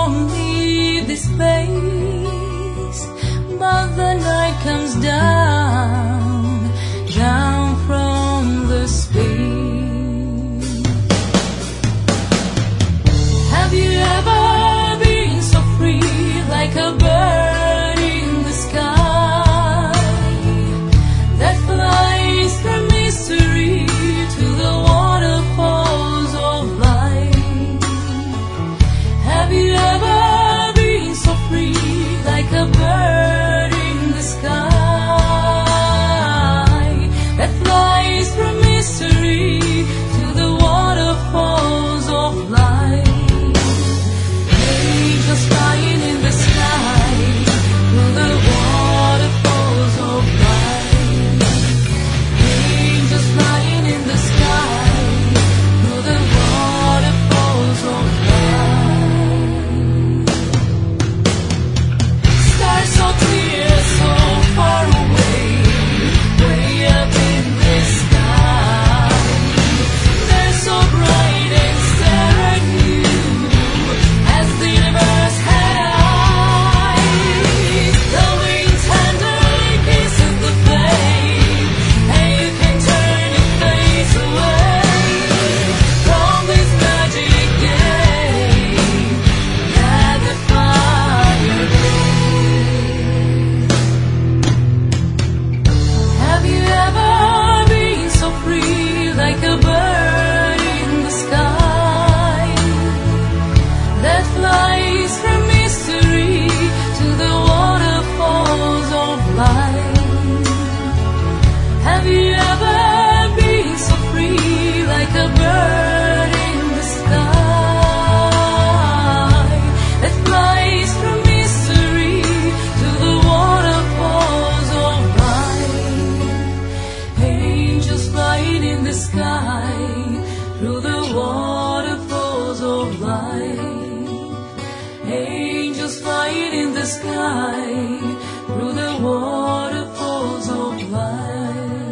won't leave this place, but the night comes down, down from the space. Have you ever been so free, like a bird in the sky, that flies from mystery to the waterfalls of light? Have you ever been so free, like a bird in the sky, that flies from mystery to the waterfalls of light? Angels flying in the sky through the waterfalls of light. Angels flying in the sky through the waterfalls of light. Stars so clear, so far away, way up in the sky. They're so bright and stare at you as the universe had eyes. The wind tenderly kisses the flame, and you can turn your face away from this magic game that the fire brings. Have you ever been so free, like a bird in the sky, that flies from mystery to the waterfalls of light? Have you ever been so free, like a bird in the sky, that flies from mystery to the waterfalls of light? Angels flying in the sky through the waterfalls of light. Angels flying in the sky through the waterfalls of light.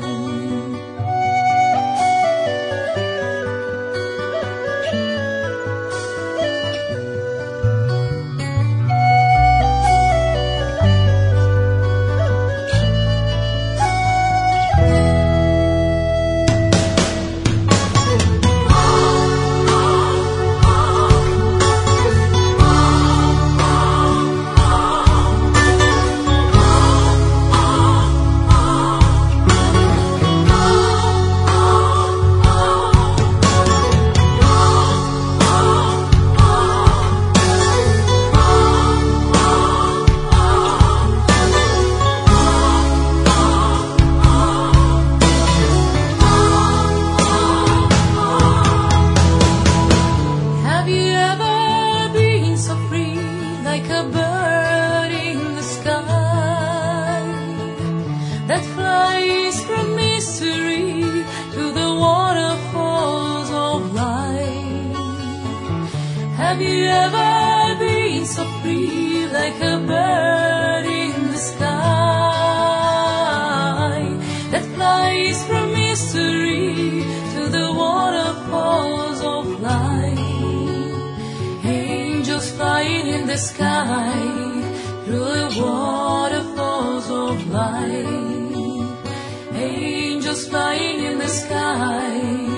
Have you ever been so free, like a bird in the sky, that flies from mystery to the waterfalls of light? Have you ever been so free, like a bird in the sky, that flies from mystery to the waterfalls of light? Angels flying in the sky through the waterfalls of light. Angels flying in the sky